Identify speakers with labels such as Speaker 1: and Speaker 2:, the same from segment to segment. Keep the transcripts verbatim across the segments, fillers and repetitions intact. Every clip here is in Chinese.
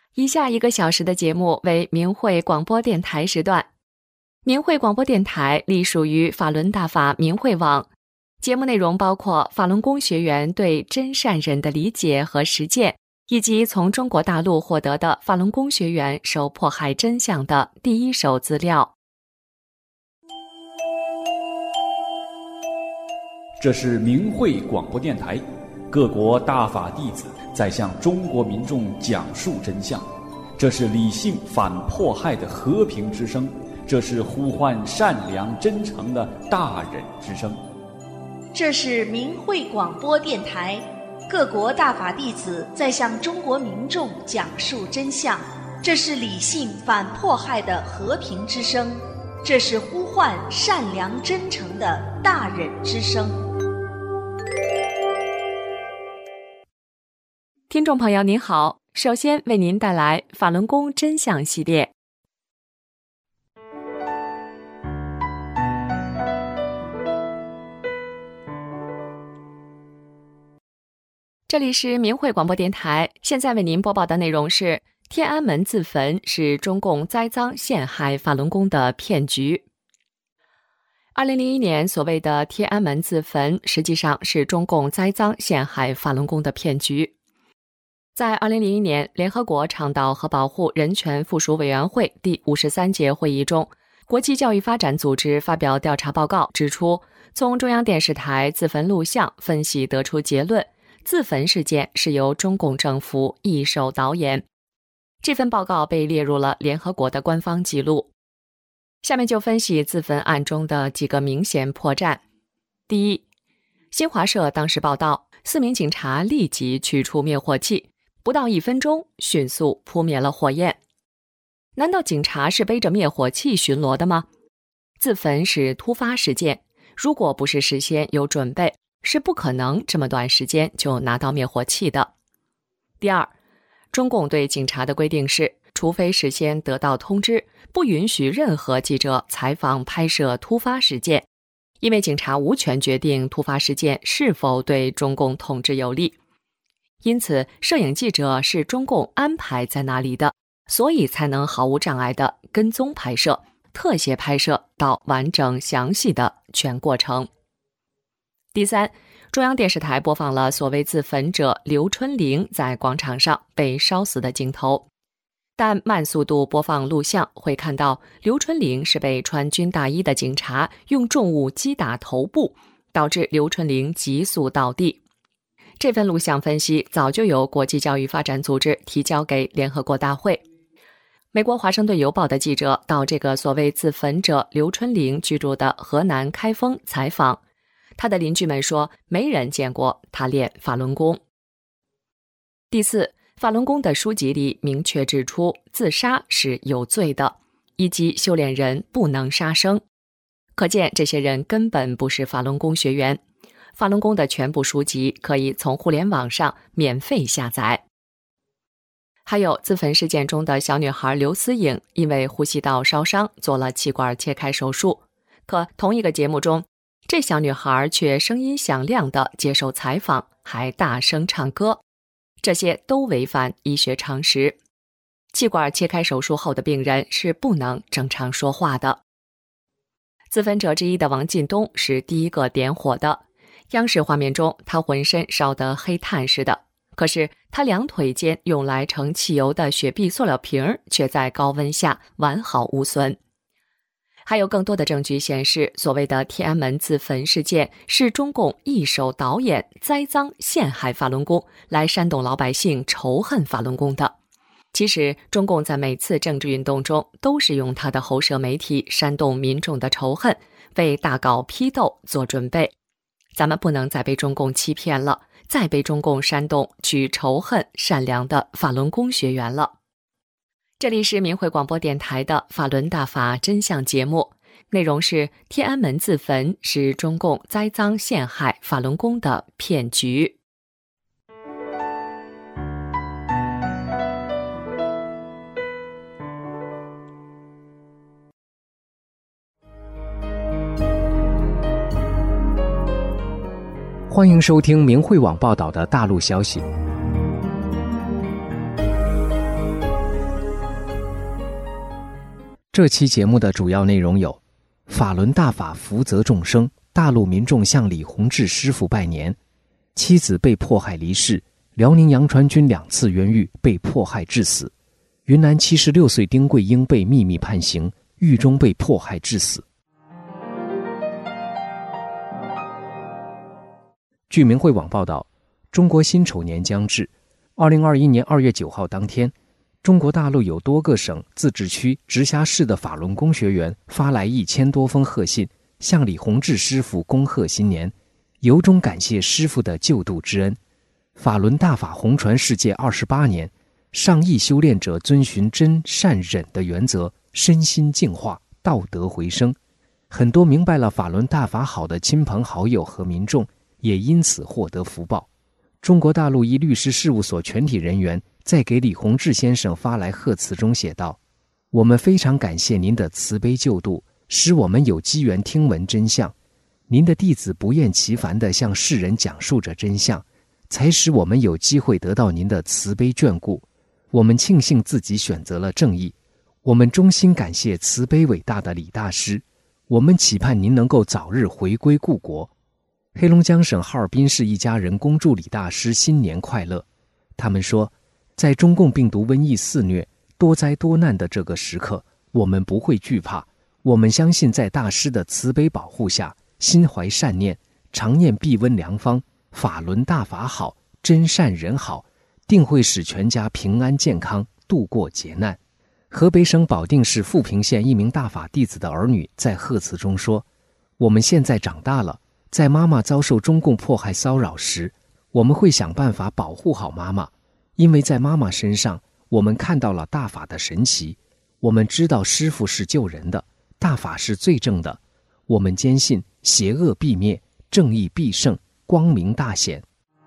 Speaker 1: 以下一个小时的节目为明慧广播电台时段。明慧广播电台隶属于法轮大法明慧网，节目内容包括法轮功学员对真善忍的理解和实践，以及从中国大陆获得的法轮功学员受迫害真相的第一手资料。
Speaker 2: 这是明慧广播电台，各国大法弟子在向中国民众讲述真相，这是理性反迫害的和平之声，这是呼唤善良真诚的大忍之声。
Speaker 3: 这是明慧广播电台，各国大法弟子在向中国民众讲述真相，这是理性反迫害的和平之声，这是呼唤善良真诚的大忍之声。
Speaker 1: 听众朋友您好，首先为您带来法轮功真相系列。这里是明慧广播电台，现在为您播报的内容是天安门自焚是中共栽赃陷害法轮功的骗局。二零零一年所谓的天安门自焚，实际上是中共栽赃陷害法轮功的骗局。在二零零一年联合国倡导和保护人权附属委员会第五十三届会议中，国际教育发展组织发表调查报告，指出从中央电视台自焚录像分析得出结论，自焚事件是由中共政府一手导演。这份报告被列入了联合国的官方记录。下面就分析自焚案中的几个明显破绽。第一，新华社当时报道，四名警察立即取出灭火器，不到一分钟迅速扑灭了火焰。难道警察是背着灭火器巡逻的吗？自焚是突发事件，如果不是事先有准备，是不可能这么短时间就拿到灭火器的。第二，中共对警察的规定是，除非事先得到通知，不允许任何记者采访拍摄突发事件，因为警察无权决定突发事件是否对中共统治有利。因此，摄影记者是中共安排在那里的，所以才能毫无障碍地跟踪拍摄、特写拍摄到完整详细的全过程。第三，中央电视台播放了所谓自焚者刘春玲在广场上被烧死的镜头，但慢速度播放录像会看到刘春玲是被穿军大衣的警察用重物击打头部，导致刘春玲急速倒地。这份录像分析早就由国际教育发展组织提交给联合国大会。美国华盛顿邮报的记者到这个所谓自焚者刘春玲居住的河南开封采访，他的邻居们说没人见过他练法轮功。第四，法轮功的书籍里明确指出自杀是有罪的，以及修炼人不能杀生，可见这些人根本不是法轮功学员。法轮功的全部书籍可以从互联网上免费下载。还有自焚事件中的小女孩刘思颖，因为呼吸道烧伤做了气管切开手术，可同一个节目中，这小女孩却声音响亮地接受采访，还大声唱歌，这些都违反医学常识。气管切开手术后的病人是不能正常说话的。自焚者之一的王进东是第一个点火的，央视画面中他浑身烧得黑炭似的，可是他两腿间用来盛汽油的雪碧塑料瓶却在高温下完好无损。还有更多的证据显示，所谓的天安门自焚事件是中共一手导演栽赃陷害法轮功，来煽动老百姓仇恨法轮功的。其实中共在每次政治运动中都是用他的喉舌媒体煽动民众的仇恨，为大搞批斗做准备。咱们不能再被中共欺骗了，再被中共煽动去仇恨善良的法轮功学员了。这里是明慧广播电台的法轮大法真相节目，内容是天安门自焚是中共栽赃陷害法轮功的骗局。
Speaker 4: 欢迎收听明慧网报道的大陆消息。 这期节目的主要内容有：法轮大法福泽众生，大陆民众向李洪志师傅拜年；妻子被迫害离世；辽宁杨传军两次冤狱被迫害致死；云南七十六岁丁桂英被秘密判刑，狱中被迫害致死。据明慧网报道，中国辛丑年将至，二零二一年二月九号当天，中国大陆有多个省、自治区、直辖市的法轮功学员发来一千多封贺信，向李洪志师傅恭贺新年，由衷感谢师傅的救度之恩。法轮大法弘传世界二十八年，上亿修炼者遵循真善忍的原则，身心净化，道德回升。很多明白了法轮大法好的亲朋好友和民众也因此获得福报。中国大陆一律师事务所全体人员在给李洪志先生发来贺词中写道：我们非常感谢您的慈悲救度，使我们有机缘听闻真相。您的弟子不厌其烦地向世人讲述着真相，才使我们有机会得到您的慈悲眷顾。我们庆幸自己选择了正义，我们衷心感谢慈悲伟大的李大师，我们期盼您能够早日回归故国。黑龙江省哈尔滨市一家人恭祝李大师新年快乐。他们说，在中共病毒瘟疫肆虐、多灾多难的这个时刻，我们不会惧怕，我们相信在大师的慈悲保护下，心怀善念，常念避瘟良方，法轮大法好，真善人好，定会使全家平安健康，度过劫难。河北省保定市富平县一名大法弟子的儿女在贺词中说，我们现在长大了，在妈妈遭受中共迫害骚扰时，我们会想办法保护好妈妈，因为在妈妈身上，我们看到了大法的神奇。我们知道师父是救人的，大法是最正的。我们坚信邪恶必灭，正义必胜，光明大显。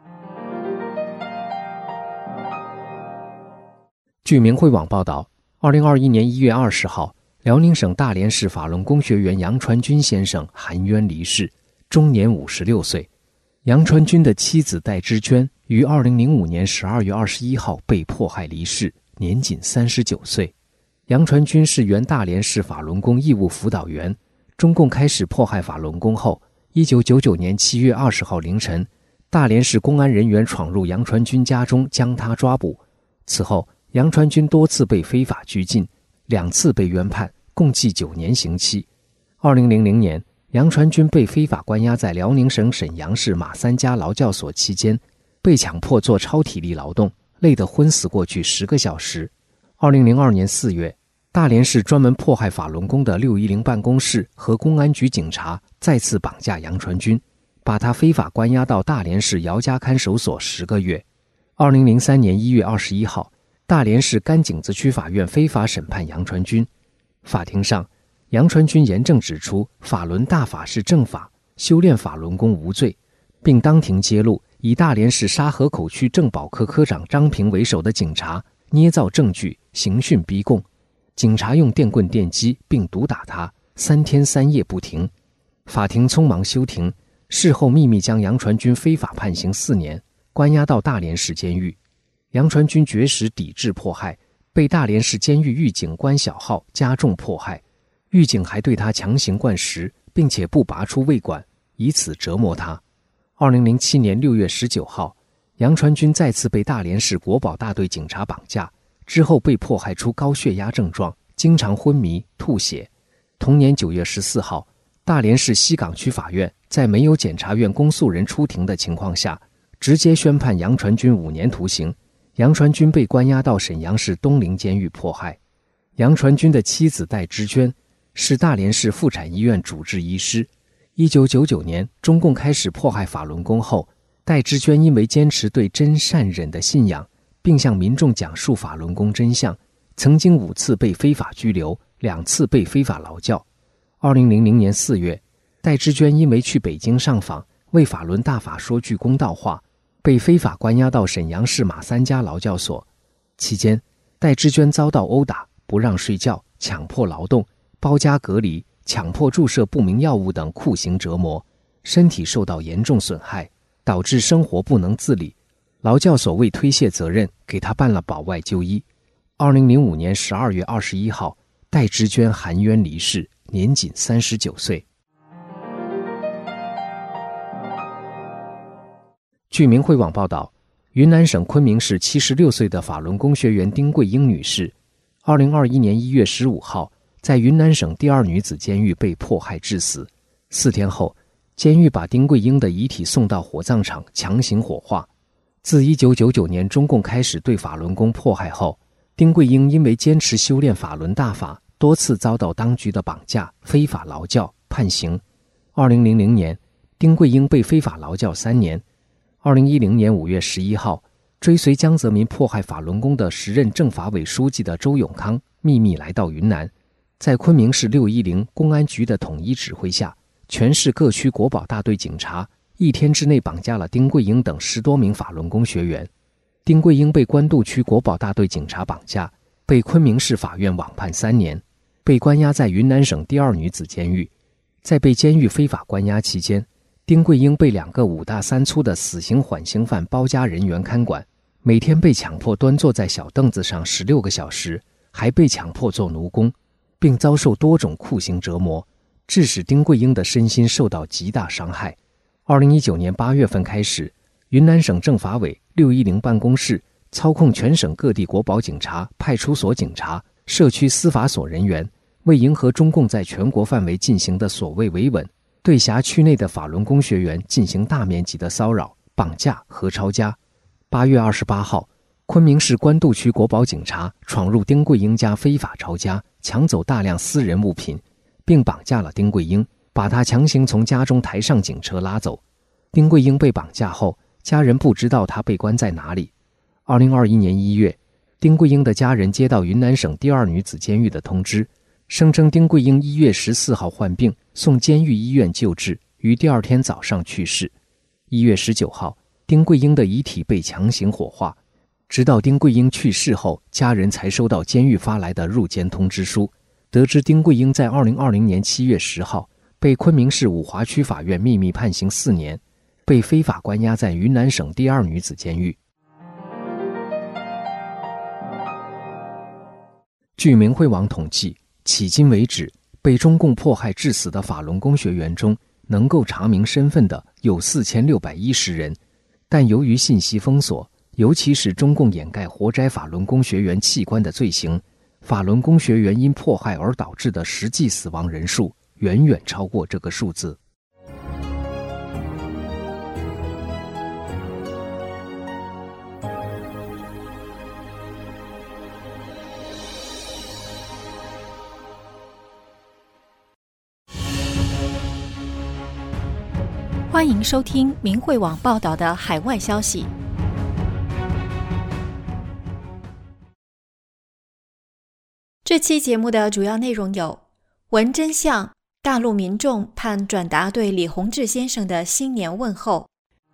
Speaker 4: 据明慧网报道，二零二一年一月二十号，辽宁省大连市法轮功学员杨传军先生含冤离世，终年五十六岁。杨传军的妻子戴芝娟于二零零五年十二月二十一号被迫害离世，年仅三十九岁。杨传军是原大连市法轮功义务辅导员。中共开始迫害法轮功后，一九九九年七月二十号凌晨，大连市公安人员闯入杨传军家中，将他抓捕。此后，杨传军多次被非法拘禁，两次被冤判，共计九年刑期。二零零零年，杨传军被非法关押在辽宁省沈阳市马三家劳教所期间，被强迫做超体力劳动，累得昏死过去十个小时。二零零二年四月，大连市专门迫害法轮功的六一零办公室和公安局警察再次绑架杨传军，把他非法关押到大连市姚家看守所十个月。二零零三年一月二十一号，大连市甘井子区法院非法审判杨传军。法庭上，杨传军严正指出法轮大法是正法，修炼法轮功无罪，并当庭揭露以大连市沙河口区政保科科长张平为首的警察捏造证据，刑讯逼供。警察用电棍电击并毒打他，三天三夜不停。法庭匆忙休庭，事后秘密将杨传军非法判刑四年，关押到大连市监狱。杨传军绝食抵制迫害，被大连市监狱狱警关小浩加重迫害，狱警还对他强行灌食，并且不拔出胃管，以此折磨他。二零零七年六月十九号，杨传军再次被大连市国保大队警察绑架，之后被迫害出高血压症状，经常昏迷吐血。同年九月十四号，大连市西岗区法院在没有检察院公诉人出庭的情况下，直接宣判杨传军五年徒刑。杨传军被关押到沈阳市东陵监狱迫害。杨传军的妻子戴芝娟是大连市妇产医院主治医师。一九九九年，中共开始迫害法轮功后，戴芝娟因为坚持对真善忍的信仰，并向民众讲述法轮功真相，曾经五次被非法拘留，两次被非法劳教。二零零零年四月，戴芝娟因为去北京上访，为法轮大法说句公道话，被非法关押到沈阳市马三家劳教所。期间，戴芝娟遭到殴打、不让睡觉、强迫劳动、包夹隔离、强迫注射不明药物等酷刑折磨，身体受到严重损害，导致生活不能自理。劳教所为推卸责任，给他办了保外就医。二零零五年十二月二十一号， 戴芝娟含冤离世，年仅三十九岁。据明慧网报道，云南省昆明市七十六岁的法轮功学员丁桂英女士，二零二一年一月十五号在云南省第二女子监狱被迫害致死。四天后，监狱把丁桂英的遗体送到火葬场强行火化。自一九九九年中共开始对法轮功迫害后，丁桂英因为坚持修炼法轮大法，多次遭到当局的绑架、非法劳教、判刑。二零零零年，丁桂英被非法劳教三年。二零一零年五月十一号，追随江泽民迫害法轮功的时任政法委书记的周永康秘密来到云南，在昆明市六一零公安局的统一指挥下，全市各区国保大队警察一天之内绑架了丁桂英等十多名法轮功学员。丁桂英被官渡区国保大队警察绑架，被昆明市法院网判三年，被关押在云南省第二女子监狱。在被监狱非法关押期间，丁桂英被两个五大三粗的死刑缓刑犯包夹人员看管，每天被强迫端坐在小凳子上十六个小时，还被强迫做奴工，并遭受多种酷刑折磨，致使丁桂英的身心受到极大伤害。二零一九年八月份开始，云南省政法委六一零办公室操控全省各地国保警察、派出所警察、社区司法所人员，为迎合中共在全国范围进行的所谓维稳，对辖区内的法轮功学员进行大面积的骚扰、绑架和抄家。八月二十八号，昆明市官渡区国保警察闯入丁桂英家非法抄家，抢走大量私人物品，并绑架了丁桂英，把她强行从家中抬上警车拉走。丁桂英被绑架后，家人不知道她被关在哪里。二零二一年一月，丁桂英的家人接到云南省第二女子监狱的通知，声称丁桂英一月十四号患病，送监狱医院救治，于第二天早上去世。一月十九号，丁桂英的遗体被强行火化。直到丁桂英去世后，家人才收到监狱发来的入监通知书，得知丁桂英在二零二零年七月十号被昆明市五华区法院秘密判刑四年，被非法关押在云南省第二女子监狱。据明慧网统计，迄今为止，被中共迫害致死的法轮功学员中，能够查明身份的有四千六百一十人，但由于信息封锁，尤其是中共掩盖活摘法轮功学员器官的罪行，法轮功学员因迫害而导致的实际死亡人数远远超过这个数字。
Speaker 5: 欢迎收听明慧网报道的海外消息。这期节目的主要内容有：闻真相，大陆民众盼转达对李洪志先生的新年问候。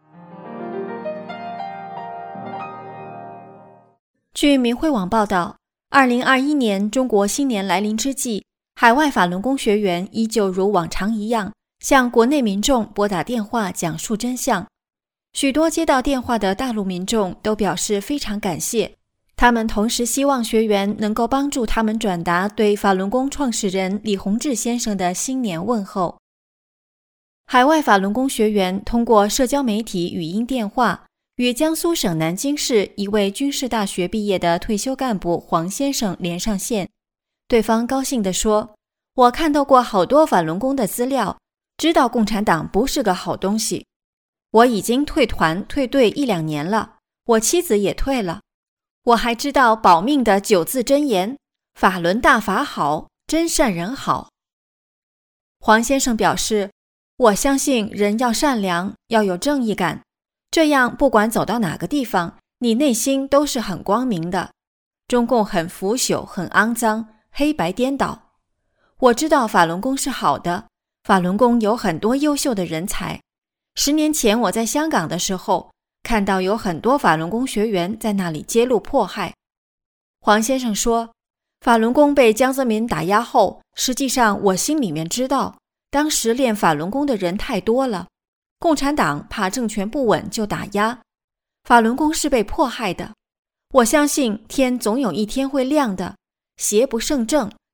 Speaker 5: 据明慧网报道，二零二一年中国新年来临之际，海外法轮功学员依旧如往常一样向国内民众拨打电话讲述真相。许多接到电话的大陆民众都表示非常感谢，他们同时希望学员能够帮助他们转达对法轮功创始人李洪志先生的新年问候。海外法轮功学员通过社交媒体语音电话与江苏省南京市一位军事大学毕业的退休干部黄先生连上线。对方高兴地说：“我看到过好多法轮功的资料，知道共产党不是个好东西。我已经退团退队一两年了，我妻子也退了。我还知道保命的九字真言：法轮大法好，真善人好。”黄先生表示：“我相信人要善良，要有正义感，这样不管走到哪个地方，你内心都是很光明的。中共很腐朽，很肮脏，黑白颠倒。我知道法轮功是好的，法轮功有很多优秀的人才。十年前我在香港的时候，看到有很多法轮功学员在那里揭露迫害。”黄先生说，法轮功被江泽民打压后，实际上我心里面知道，当时练法轮功的人太多了，共产党怕政权不稳就打压，法轮功是被迫害的。我相信天总有一天会亮的，邪不胜正，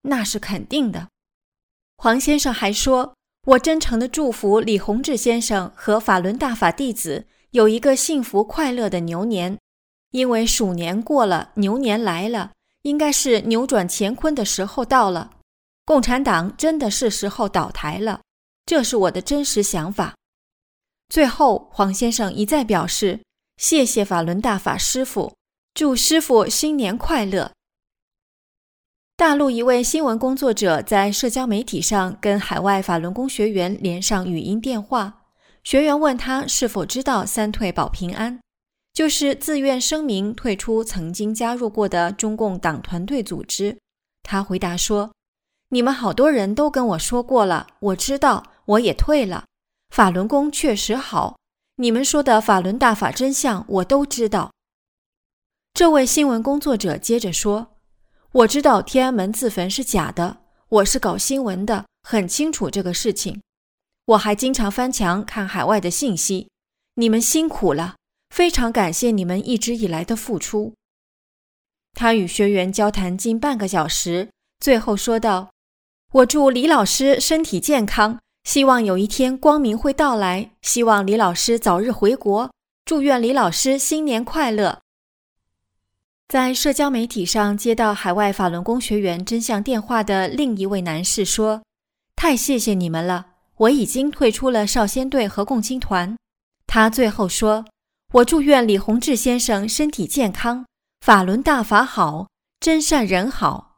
Speaker 5: 那是肯定的。黄先生还说，我真诚地祝福李洪志先生和法轮大法弟子有一个幸福快乐的牛年，因为鼠年过了，牛年来了，应该是扭转乾坤的时候到了，共产党真的是时候倒台了，这是我的真实想法。最后，黄先生一再表示，谢谢法轮大法师父，祝师父新年快乐。大陆一位新闻工作者在社交媒体上跟海外法轮功学员连上语音电话，学员问他是否知道三退保平安，就是自愿声明退出曾经加入过的中共党团队组织。他回答说，你们好多人都跟我说过了，我知道，我也退了，法轮功确实好，你们说的法轮大法真相我都知道。这位新闻工作者接着说，我知道天安门自焚是假的，我是搞新闻的，很清楚这个事情。我还经常翻墙看海外的信息，你们辛苦了，非常感谢你们一直以来的付出。他与学员交谈近半个小时，最后说道，我祝李老师身体健康，希望有一天光明会到来，希望李老师早日回国，祝愿李老师新年快乐。在社交媒体上接到海外法轮功学员真相电话的另一位男士说，太谢谢你们了，我已经退出了少先队和共青团。他最后说，我祝愿李洪志先生身体健康，法轮大法好，真善人好。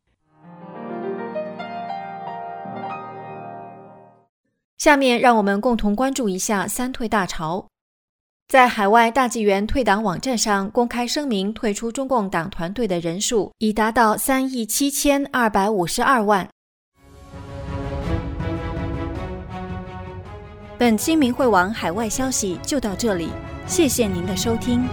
Speaker 5: 下面让我们共同关注一下三退大潮。在海外大纪元退党网站上公开声明退出中共党团队的人数已达到三亿七千二百五十二万。本期明慧网海外消息就到这里，谢谢您的收听。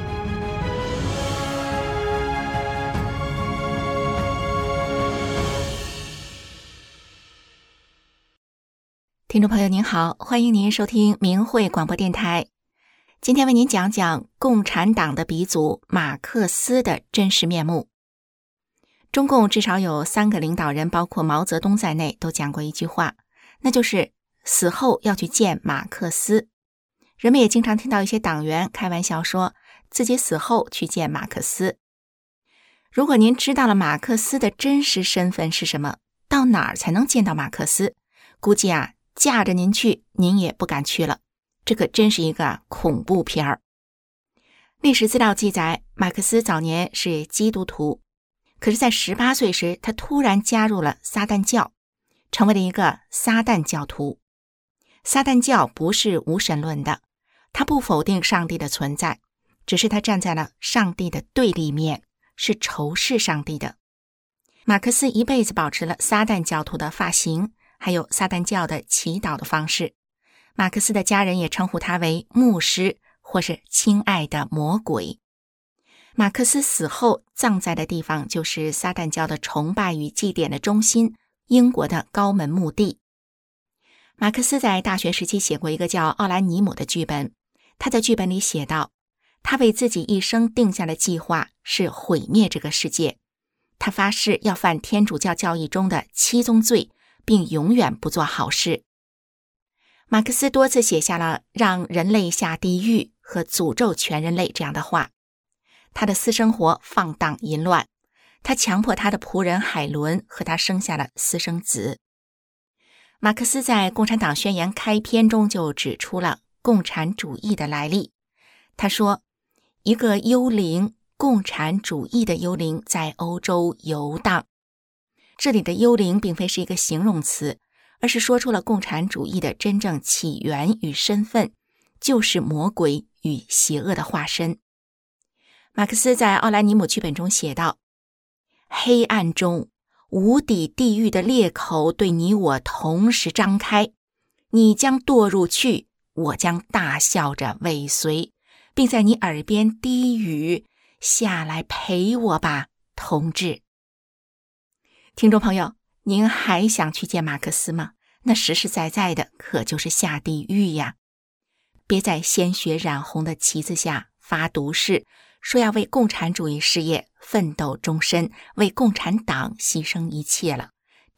Speaker 6: 听众朋友您好，欢迎您收听明慧广播电台。今天为您讲讲共产党的鼻祖马克思的真实面目。中共至少有三个领导人，包括毛泽东在内，都讲过一句话，那就是死后要去见马克思。人们也经常听到一些党员开玩笑说自己死后去见马克思。如果您知道了马克思的真实身份是什么，到哪儿才能见到马克思，估计啊架着您去您也不敢去了，这可真是一个恐怖片儿。历史资料记载，马克思早年是基督徒，可是在十八岁时他突然加入了撒旦教，成为了一个撒旦教徒。撒旦教不是无神论的，他不否定上帝的存在，只是他站在了上帝的对立面，是仇视上帝的。马克思一辈子保持了撒旦教徒的发型，还有撒旦教的祈祷的方式。马克思的家人也称呼他为牧师或是亲爱的魔鬼。马克思死后葬在的地方就是撒旦教的崇拜与祭典的中心，英国的高门墓地。马克思在大学时期写过一个叫《奥兰尼姆》的剧本，他在剧本里写道，他为自己一生定下的计划是毁灭这个世界，他发誓要犯天主教教义中的七宗罪，并永远不做好事。马克思多次写下了让人类下地狱和诅咒全人类这样的话。他的私生活放荡淫乱，他强迫他的仆人海伦和他生下了私生子。马克思在《共产党宣言》开篇中就指出了共产主义的来历。他说，一个幽灵，共产主义的幽灵在欧洲游荡。这里的幽灵并非是一个形容词，而是说出了共产主义的真正起源与身份，就是魔鬼与邪恶的化身。马克思在《奥兰尼姆》剧本中写道，黑暗中无底地狱的裂口对你我同时张开，你将堕入去，我将大笑着尾随，并在你耳边低语，下来陪我吧，同志。听众朋友，您还想去见马克思吗？那实实在在的可就是下地狱呀！别在鲜血染红的旗子下发毒誓，说要为共产主义事业奋斗终身，为共产党牺牲一切了，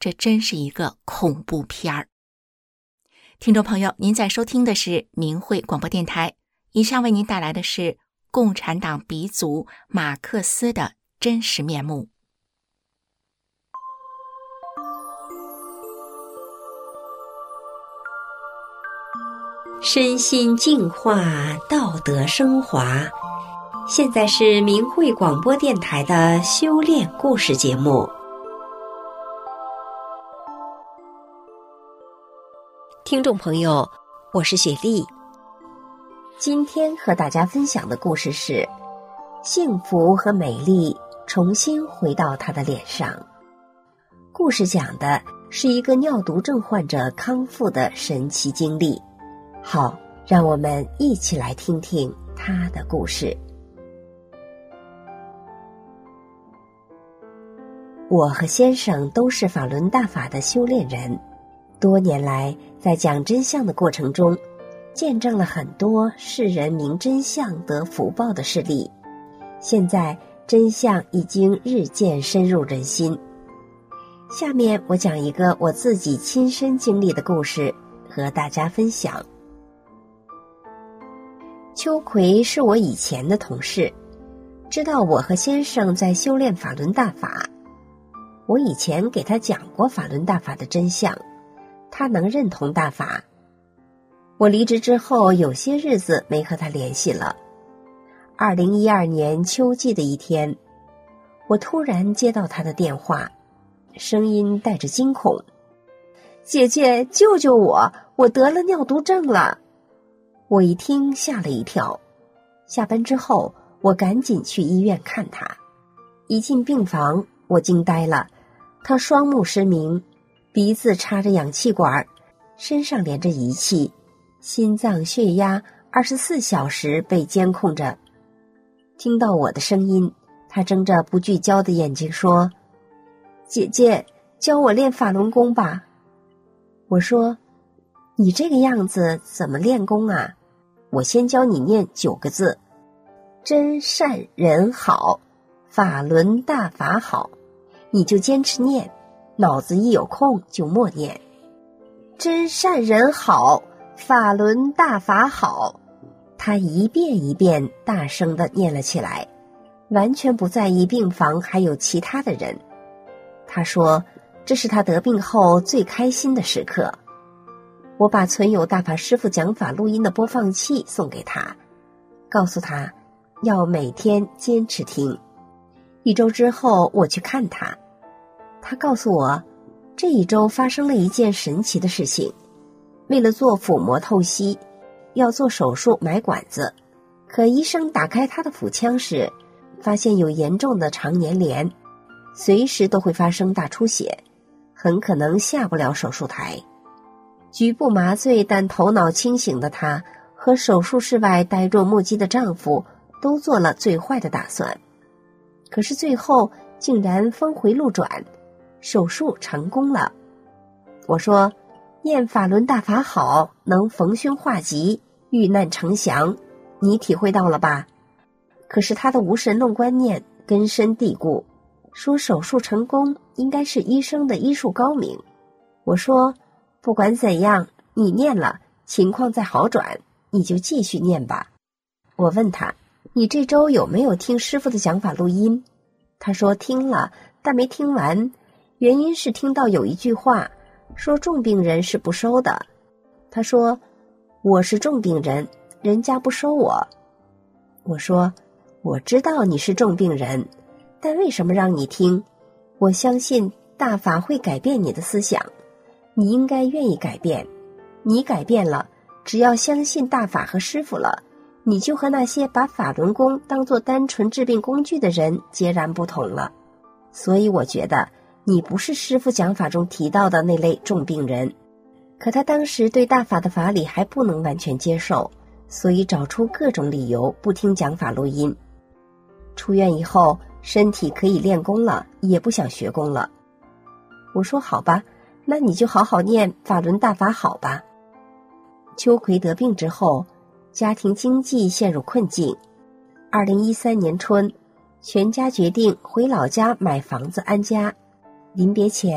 Speaker 6: 这真是一个恐怖片儿。听众朋友，您在收听的是明慧广播电台，以上为您带来的是共产党鼻祖马克思的真实面目。
Speaker 7: 身心净化，道德升华。现在是明慧广播电台的修炼故事节目。听众朋友，我是雪莉。今天和大家分享的故事是幸福和美丽重新回到他的脸上。故事讲的是一个尿毒症患者康复的神奇经历。好，让我们一起来听听他的故事。我和先生都是法轮大法的修炼人，多年来在讲真相的过程中，见证了很多世人明真相得福报的事例。现在真相已经日渐深入人心。下面我讲一个我自己亲身经历的故事，和大家分享。秋葵是我以前的同事，知道我和先生在修炼法轮大法。我以前给他讲过法轮大法的真相，他能认同大法。我离职之后有些日子没和他联系了。二零一二年秋季的一天，我突然接到他的电话，声音带着惊恐：姐姐，救救我，我得了尿毒症了。我一听吓了一跳，下班之后我赶紧去医院看他。一进病房，我惊呆了，他双目失明，鼻子插着氧气管，身上连着仪器，心脏血压二十四小时被监控着。听到我的声音，他睁着不聚焦的眼睛说：姐姐，教我练法轮功吧。我说：你这个样子怎么练功啊？我先教你念九个字：真善人好，法轮大法好。你就坚持念，脑子一有空就默念。真善人好，法轮大法好。他一遍一遍大声地念了起来，完全不在意病房还有其他的人。他说这是他得病后最开心的时刻。我把存有大法师父讲法录音的播放器送给他，告诉他要每天坚持听。一周之后我去看他，他告诉我这一周发生了一件神奇的事情。为了做腹膜透析，要做手术买管子，可医生打开他的腹腔时，发现有严重的肠粘连，随时都会发生大出血，很可能下不了手术台。局部麻醉但头脑清醒的她和手术室外呆若木鸡的丈夫都做了最坏的打算，可是最后竟然峰回路转，手术成功了。我说念法轮大法好，能逢凶化吉，遇难成祥，你体会到了吧？可是他的无神论观念根深蒂固，说手术成功应该是医生的医术高明。我说不管怎样，你念了，情况再好转，你就继续念吧。我问他，你这周有没有听师父的讲法录音？他说听了，但没听完，原因是听到有一句话说重病人是不收的。他说我是重病人，人家不收我。我说我知道你是重病人，但为什么让你听？我相信大法会改变你的思想，你应该愿意改变。你改变了，只要相信大法和师父了，你就和那些把法轮功当作单纯治病工具的人截然不同了。所以我觉得你不是师父讲法中提到的那类重病人。可他当时对大法的法理还不能完全接受，所以找出各种理由不听讲法录音。出院以后身体可以练功了，也不想学功了。我说好吧，那你就好好念法轮大法好吧。秋葵得病之后，家庭经济陷入困境。二零一三年春，全家决定回老家买房子安家。临别前，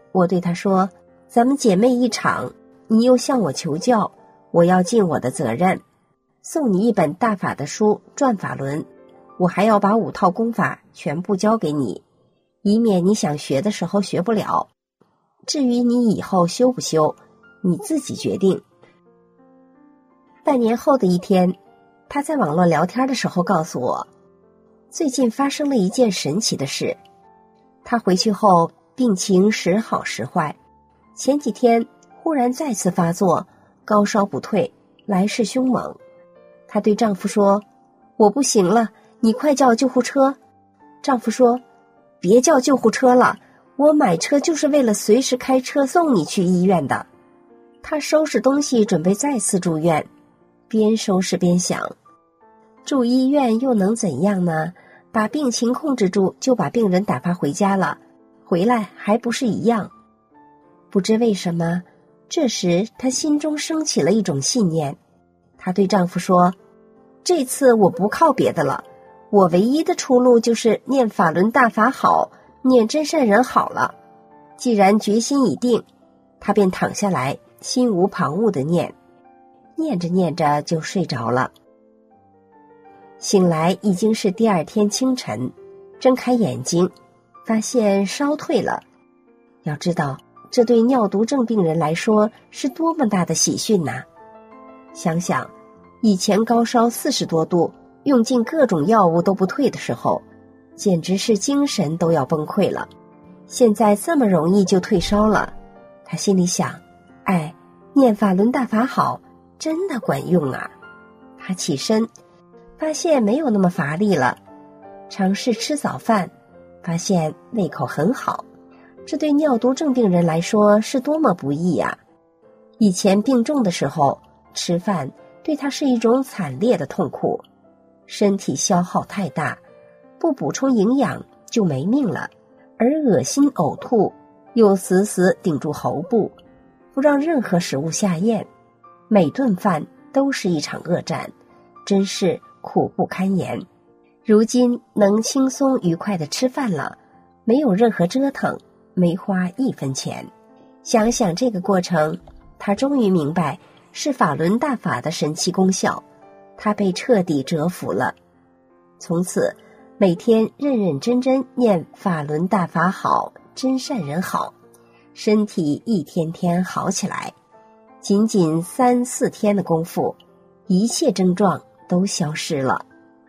Speaker 7: 我对她说，咱们姐妹一场，你又向我求教，我要尽我的责任，送你一本大法的书《转法轮》，我还要把五套功法全部教给你，以免你想学的时候学不了。至于你以后修不修，你自己决定。半年后的一天，他在网络聊天的时候告诉我，最近发生了一件神奇的事。他回去后病情时好时坏，前几天忽然再次发作，高烧不退，来势凶猛。她对丈夫说，我不行了，你快叫救护车。丈夫说，别叫救护车了，我买车就是为了随时开车送你去医院的。她收拾东西准备再次住院，边收拾边想，住医院又能怎样呢？把病情控制住就把病人打发回家了，回来还不是一样。不知为什么，这时她心中升起了一种信念。她对丈夫说，这次我不靠别的了，我唯一的出路就是念法轮大法好，念真善人好了。既然决心已定，她便躺下来，心无旁骛地念，念着念着就睡着了。醒来已经是第二天清晨，睁开眼睛，发现烧退了。要知道，这对尿毒症病人来说是多么大的喜讯呐！想想，以前高烧四十多度，用尽各种药物都不退的时候，简直是精神都要崩溃了。现在这么容易就退烧了，他心里想，哎，念法轮大法好，真的管用啊！他起身，发现没有那么乏力了，尝试吃早饭，发现胃口很好。这对尿毒症病人来说是多么不易啊！以前病重的时候，吃饭对他是一种惨烈的痛苦，身体消耗太大，不补充营养就没命了，而恶心呕吐又死死顶住喉部，不让任何食物下咽，每顿饭都是一场恶战，真是苦不堪言。如今能轻松愉快地吃饭了，没有任何折腾，没花一分钱。想想这个过程，他终于明白是法轮大法的神奇功效，他被彻底折服了。从此每天认认真真念法轮大法好，真善人好，身体一天天好起来。仅仅三四天的功夫，一切症状都消失了。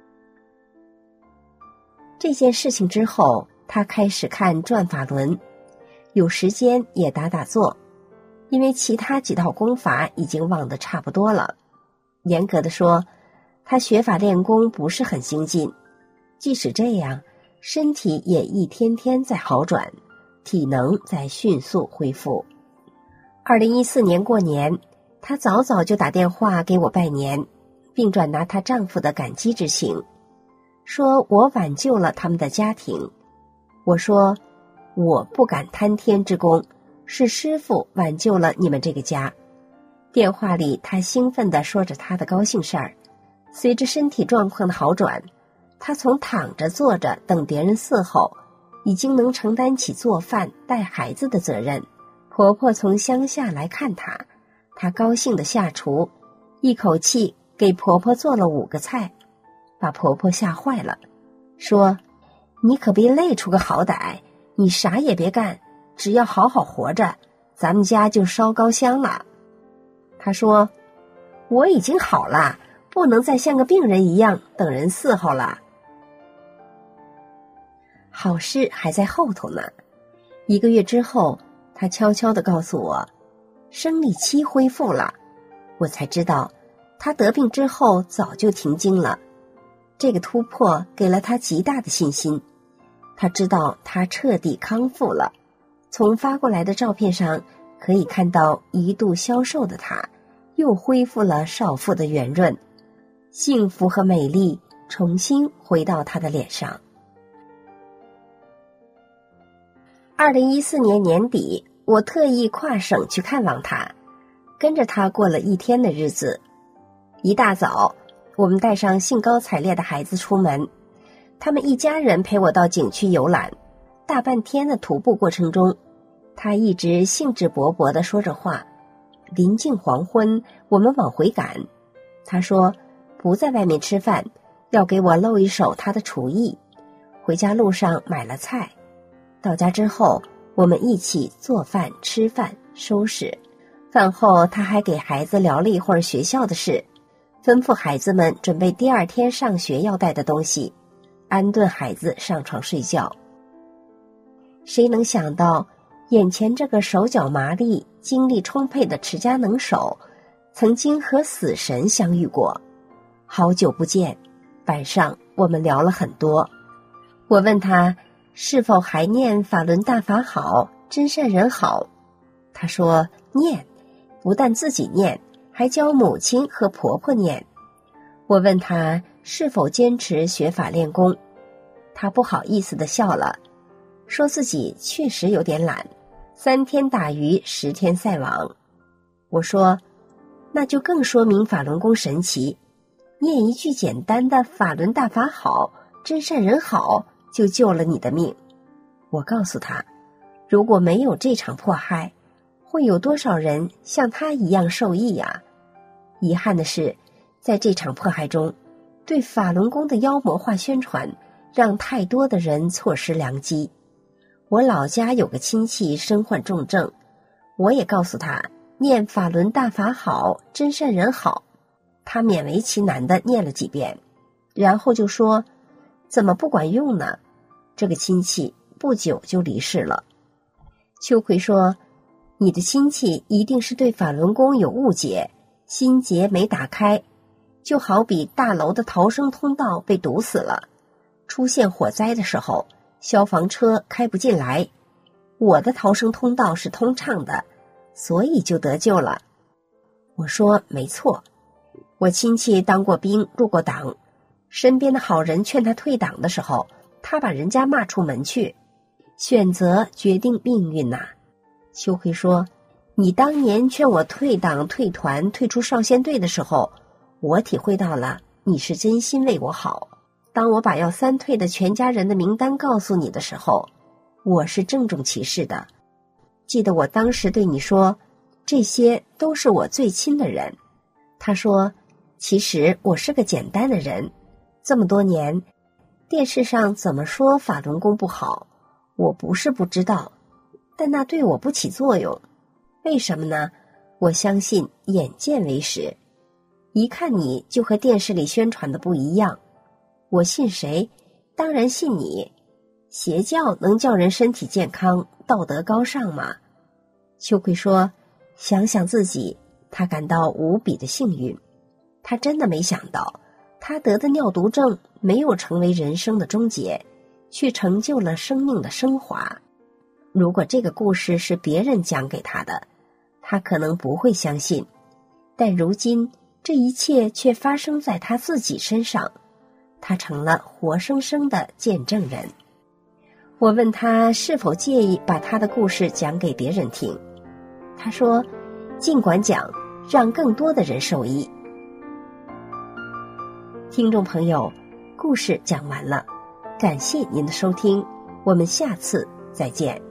Speaker 7: 这件事情之后，他开始看转法轮，有时间也打打坐，因为其他几套功法已经忘得差不多了。严格的说，他学法练功不是很精进，即使这样，身体也一天天在好转，体能在迅速恢复。二零一四年过年，她早早就打电话给我拜年，并转达她丈夫的感激之情，说我挽救了他们的家庭。我说，我不敢贪天之功，是师父挽救了你们这个家。电话里她兴奋地说着她的高兴事儿。随着身体状况的好转，她从躺着坐着等别人伺候，已经能承担起做饭带孩子的责任。婆婆从乡下来看她，她高兴地下厨，一口气给婆婆做了五个菜，把婆婆吓坏了，说，你可别累出个好歹，你啥也别干，只要好好活着，咱们家就烧高香了。她说，我已经好了，不能再像个病人一样等人伺候了。好事还在后头呢。一个月之后，她悄悄地告诉我，生理期恢复了。我才知道，她得病之后早就停经了。这个突破给了她极大的信心。她知道她彻底康复了。从发过来的照片上可以看到，一度消瘦的她又恢复了少妇的圆润，幸福和美丽重新回到她的脸上。二零一四年年底，我特意跨省去看望她，跟着她过了一天的日子。一大早，我们带上兴高采烈的孩子出门，他们一家人陪我到景区游览。大半天的徒步过程中， 他一直兴致勃勃地说着话。临近黄昏，我们往回赶。他说不在外面吃饭，要给我露一手他的厨艺。回家路上买了菜，到家之后我们一起做饭、吃饭、收拾。饭后他还给孩子聊了一会儿学校的事，吩咐孩子们准备第二天上学要带的东西，安顿孩子上床睡觉。谁能想到眼前这个手脚麻利、精力充沛的持家能手，曾经和死神相遇过。好久不见，晚上我们聊了很多。我问他是否还念法轮大法好，真善人好。他说念，不但自己念，还教母亲和婆婆念。我问他是否坚持学法练功，他不好意思地笑了，说自己确实有点懒，三天打鱼十天晒网。我说那就更说明法轮功神奇，念一句简单的法轮大法好，真善人好，就救了你的命。我告诉他，如果没有这场迫害，会有多少人像他一样受益呀？遗憾的是，在这场迫害中，对法轮功的妖魔化宣传让太多的人错失良机。我老家有个亲戚身患重症，我也告诉他念法轮大法好，真善人好。他勉为其难地念了几遍，然后就说怎么不管用呢？这个亲戚不久就离世了。秋葵说，你的亲戚一定是对法轮功有误解，心结没打开，就好比大楼的逃生通道被堵死了，出现火灾的时候，消防车开不进来，我的逃生通道是通畅的，所以就得救了。我说没错，我亲戚当过兵，入过党，身边的好人劝他退党的时候，他把人家骂出门去。选择决定命运呐、啊。秋葵说，你当年劝我退党、退团、退出少先队的时候，我体会到了你是真心为我好。当我把要三退的全家人的名单告诉你的时候，我是郑重其事的。记得我当时对你说，这些都是我最亲的人。他说，其实我是个简单的人，这么多年，电视上怎么说法轮功不好，我不是不知道，但那对我不起作用。为什么呢？我相信眼见为实，一看你就和电视里宣传的不一样。我信谁？当然信你。邪教能叫人身体健康、道德高尚吗？秋葵说，想想自己，他感到无比的幸运。他真的没想到，他得的尿毒症没有成为人生的终结，却成就了生命的升华。如果这个故事是别人讲给他的，他可能不会相信，但如今这一切却发生在他自己身上，他成了活生生的见证人。我问他是否介意把他的故事讲给别人听，他说尽管讲，让更多的人受益。听众朋友，故事讲完了，感谢您的收听，我们下次再见。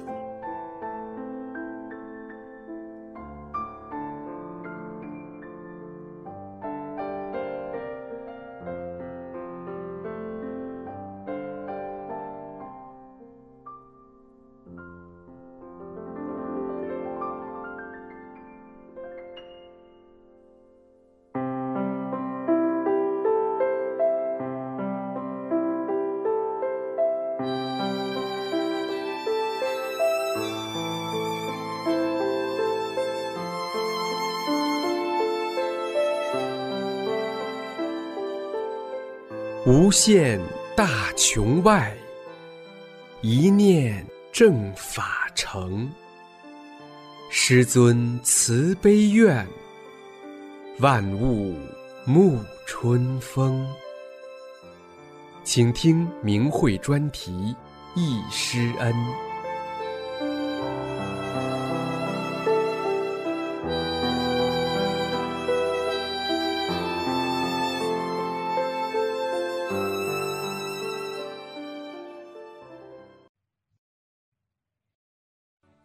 Speaker 8: 无限大穹外，一念正法成。师尊慈悲愿，万物沐春风。请听明慧专题忆师恩。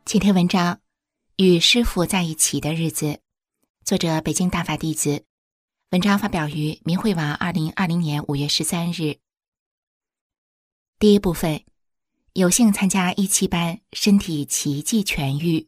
Speaker 6: 今天文章与师父在一起的日子，作者北京大法弟子，文章发表于明慧网二零二零年五月十三日。第一部分，有幸参加一期班，身体奇迹痊愈。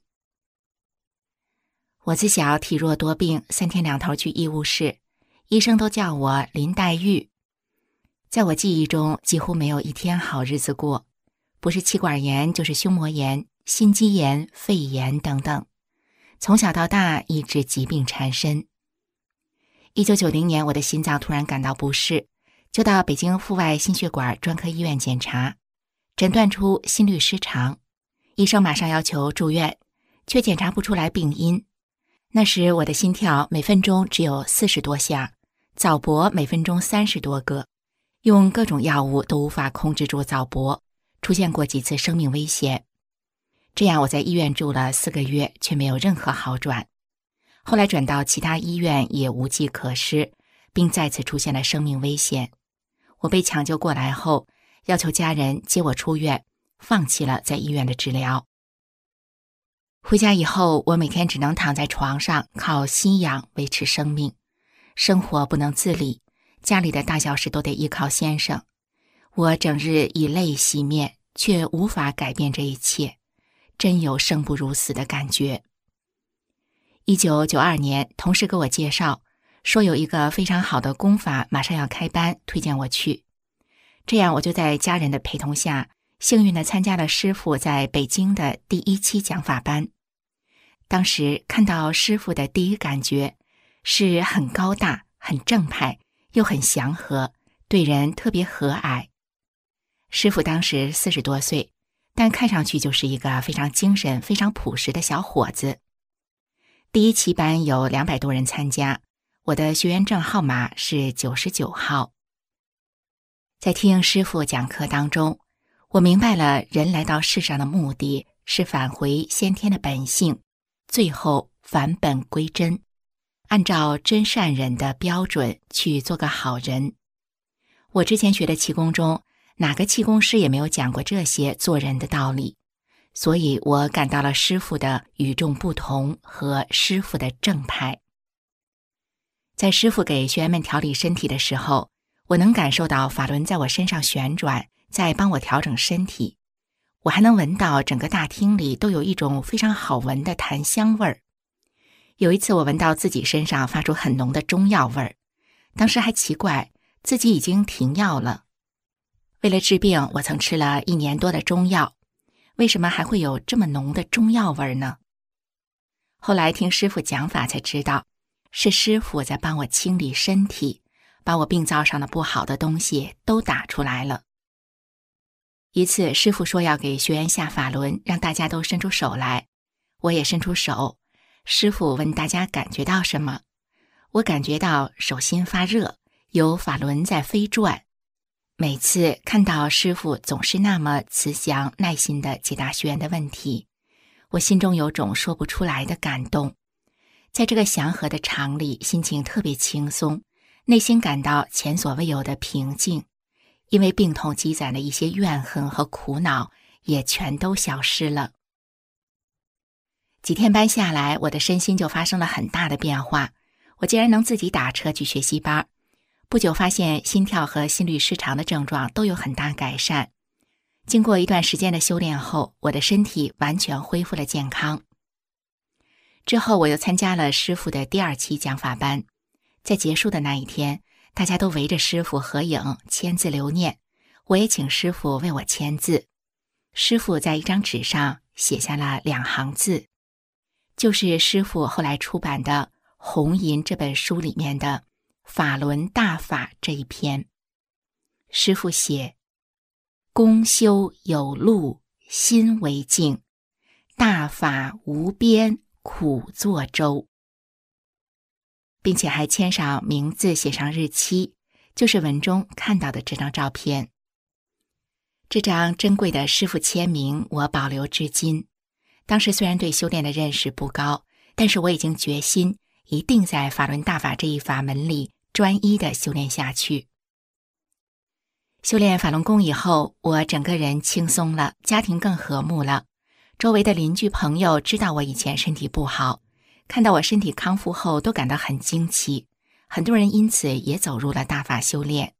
Speaker 6: 我自小体弱多病，三天两头去医务室，医生都叫我林黛玉。在我记忆中，几乎没有一天好日子过，不是气管炎就是胸膜炎、心肌炎、肺炎等等，从小到大一直疾病缠身。一九九零年，我的心脏突然感到不适，就到北京阜外心血管专科医院检查，诊断出心律失常，医生马上要求住院，却检查不出来病因。那时我的心跳每分钟只有四十多下，早搏每分钟三十多个，用各种药物都无法控制住早搏，出现过几次生命危险。这样我在医院住了四个月，却没有任何好转。后来转到其他医院也无计可施，并再次出现了生命危险。我被抢救过来后，要求家人接我出院，放弃了在医院的治疗。回家以后，我每天只能躺在床上靠吸氧维持生命，生活不能自理，家里的大小事都得依靠先生。我整日以泪洗面，却无法改变这一切，真有生不如死的感觉。一九九二年，同事给我介绍，说有一个非常好的功法马上要开班，推荐我去。这样我就在家人的陪同下，幸运地参加了师父在北京的第一期讲法班。当时看到师父的第一感觉是很高大、很正派，又很祥和，对人特别和蔼。师父当时四十多岁，但看上去就是一个非常精神、非常朴实的小伙子。第一期班有两百多人参加，我的学员证号码是九十九号。在听师父讲课当中，我明白了人来到世上的目的是返回先天的本性，最后返本归真，按照真善忍的标准去做个好人。我之前学的气功中，哪个气功师也没有讲过这些做人的道理，所以我感到了师父的与众不同和师父的正派。在师父给学员们调理身体的时候，我能感受到法轮在我身上旋转，在帮我调整身体。我还能闻到整个大厅里都有一种非常好闻的檀香味儿。有一次我闻到自己身上发出很浓的中药味儿，当时还奇怪自己已经停药了。为了治病，我曾吃了一年多的中药，为什么还会有这么浓的中药味呢？后来听师父讲法才知道，是师父在帮我清理身体，把我病灶上的不好的东西都打出来了。一次师父说要给学员下法轮，让大家都伸出手来，我也伸出手。师父问大家感觉到什么，我感觉到手心发热，有法轮在飞转。每次看到师父总是那么慈祥耐心地解答学员的问题，我心中有种说不出来的感动。在这个祥和的场里，心情特别轻松，内心感到前所未有的平静，因为病痛积攒的一些怨恨和苦恼也全都消失了。几天班下来，我的身心就发生了很大的变化，我竟然能自己打车去学习班。不久发现心跳和心律失常的症状都有很大改善。经过一段时间的修炼后，我的身体完全恢复了健康。之后我又参加了师父的第二期讲法班，在结束的那一天，大家都围着师父合影签字留念，我也请师父为我签字。师父在一张纸上写下了两行字，就是师父后来出版的《红银》这本书里面的法轮大法这一篇。师父写：功修有路，心为镜，大法无边，苦作舟，并且还签上名字，写上日期，就是文中看到的这张照片。这张珍贵的师父签名我保留至今。当时虽然对修炼的认识不高，但是我已经决心一定在法轮大法这一法门里专一的修炼下去。修炼法轮功以后，我整个人轻松了，家庭更和睦了。 周围的邻居朋友知道我以前身体不好，看到我身体康复后都感到很惊奇，很多人因此也走入了大法修炼。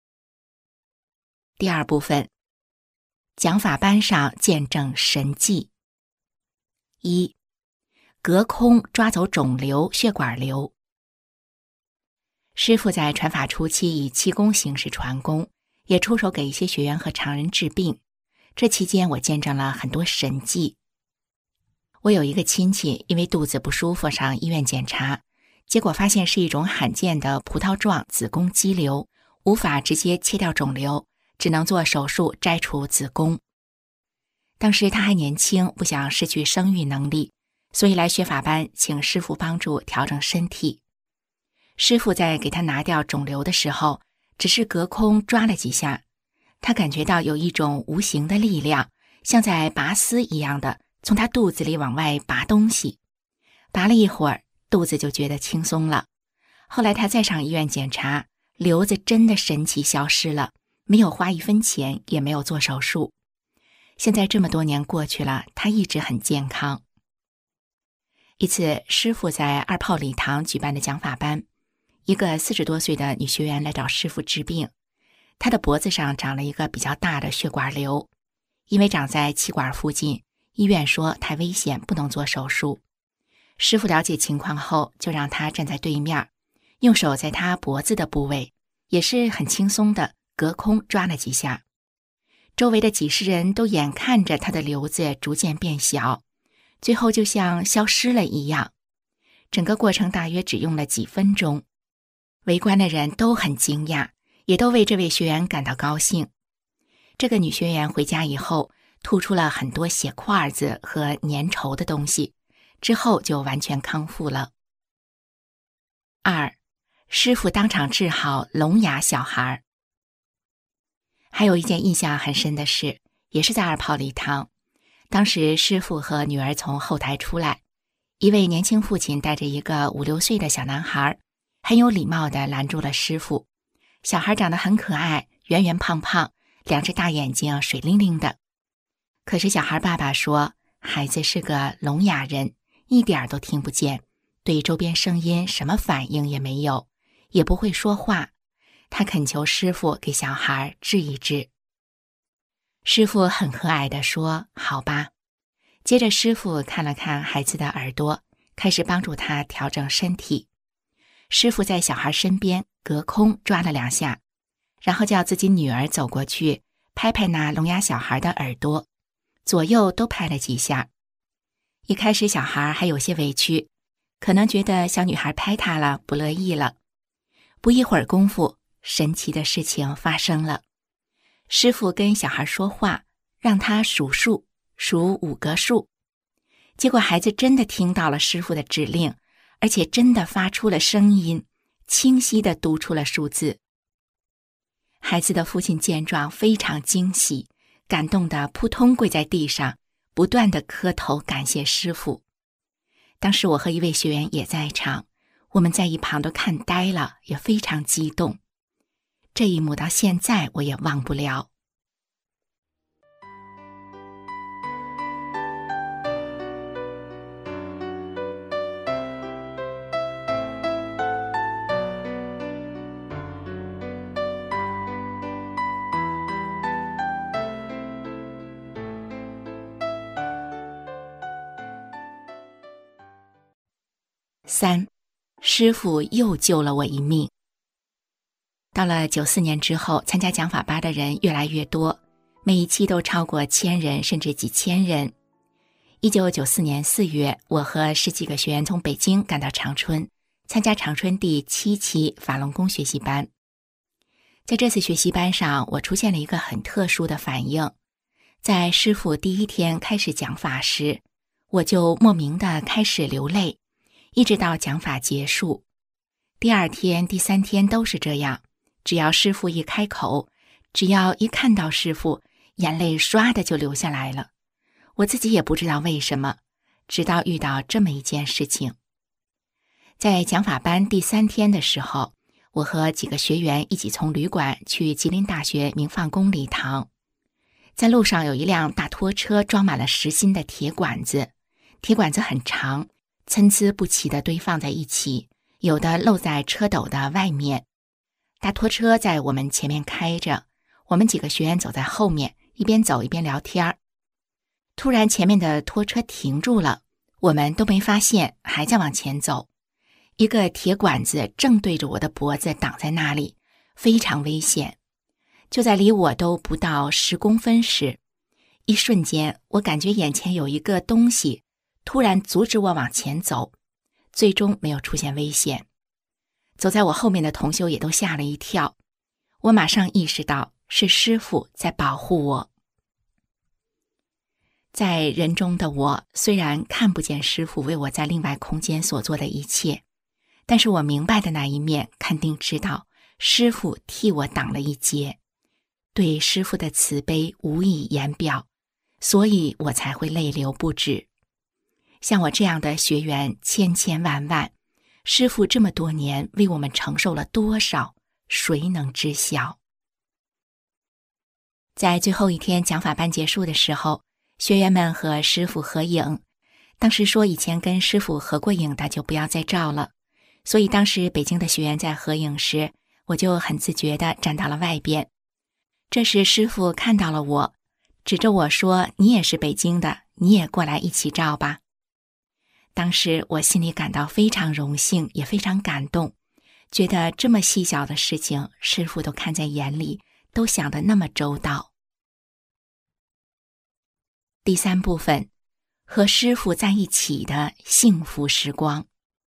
Speaker 6: 第二部分，讲法班上见证神迹。一，隔空抓走肿瘤、血管瘤。师父在传法初期以气功形式传功，也出手给一些学员和常人治病。这期间我见证了很多神迹。我有一个亲戚因为肚子不舒服上医院检查，结果发现是一种罕见的葡萄状子宫肌瘤，无法直接切掉肿瘤，只能做手术摘除子宫。当时他还年轻，不想失去生育能力，所以来学法班请师父帮助调整身体。师父在给他拿掉肿瘤的时候，只是隔空抓了几下，他感觉到有一种无形的力量，像在拔丝一样的从他肚子里往外拔东西。拔了一会儿，肚子就觉得轻松了。后来他再上医院检查，瘤子真的神奇消失了，没有花一分钱，也没有做手术。现在这么多年过去了，他一直很健康。一次，师父在二炮礼堂举办的讲法班，一个四十多岁的女学员来找师父治病，她的脖子上长了一个比较大的血管瘤，因为长在气管附近，医院说太危险，不能做手术。师父了解情况后，就让她站在对面，用手在她脖子的部位，也是很轻松的隔空抓了几下。周围的几十人都眼看着她的瘤子逐渐变小，最后就像消失了一样。整个过程大约只用了几分钟。围观的人都很惊讶，也都为这位学员感到高兴。这个女学员回家以后，吐出了很多血块子和粘稠的东西，之后就完全康复了。二，师父当场治好聋哑小孩。还有一件印象很深的事，也是在二炮礼堂。当时师父和女儿从后台出来，一位年轻父亲带着一个五六岁的小男孩，很有礼貌地拦住了师父。小孩长得很可爱，圆圆胖胖，两只大眼睛水灵灵的。可是小孩爸爸说，孩子是个聋哑人，一点都听不见，对周边声音什么反应也没有，也不会说话。他恳求师父给小孩治一治。师父很和蔼地说，好吧。接着师父看了看孩子的耳朵，开始帮助他调整身体。师父在小孩身边隔空抓了两下，然后叫自己女儿走过去拍拍那聋哑小孩的耳朵，左右都拍了几下。一开始小孩还有些委屈，可能觉得小女孩拍他了，不乐意了。不一会儿功夫，神奇的事情发生了。师父跟小孩说话，让他数数，数五个数。结果孩子真的听到了师父的指令，而且真的发出了声音，清晰地读出了数字。孩子的父亲见状非常惊喜，感动得扑通跪在地上，不断地磕头感谢师父。当时我和一位学员也在场，我们在一旁都看呆了，也非常激动。这一幕到现在我也忘不了。三，师父又救了我一命。到了九四年之后，参加讲法班的人越来越多，每一期都超过千人，甚至几千人。一九九四年四月，我和十几个学员从北京赶到长春，参加长春第七期法轮功学习班。在这次学习班上，我出现了一个很特殊的反应。在师父第一天开始讲法时，我就莫名地开始流泪，一直到讲法结束。第二天、第三天都是这样，只要师父一开口，只要一看到师父，眼泪唰的就流下来了。我自己也不知道为什么，直到遇到这么一件事情。在讲法班第三天的时候，我和几个学员一起从旅馆去吉林大学明放宫礼堂。 在路上有一辆大拖车，装满了实心的铁管子，铁管子很长，参差不齐地堆放在一起，有的露在车斗的外面。大拖车在我们前面开着，我们几个学员走在后面，一边走一边聊天。突然前面的拖车停住了，我们都没发现，还在往前走。一个铁管子正对着我的脖子挡在那里，非常危险。就在离我都不到十公分时，一瞬间我感觉眼前有一个东西突然阻止我往前走，最终没有出现危险。走在我后面的同修也都吓了一跳，我马上意识到是师父在保护我。在人中的我虽然看不见师父为我在另外空间所做的一切，但是我明白的那一面肯定知道师父替我挡了一劫，对师父的慈悲无以言表，所以我才会泪流不止。像我这样的学员千千万万，师父这么多年为我们承受了多少，谁能知晓？在最后一天讲法班结束的时候，学员们和师父合影，当时说以前跟师父合过影的就不要再照了，所以当时北京的学员在合影时，我就很自觉地站到了外边。这时师父看到了我，指着我说，你也是北京的，你也过来一起照吧。当时我心里感到非常荣幸，也非常感动，觉得这么细小的事情师父都看在眼里，都想得那么周到。第三部分，和师父在一起的幸福时光。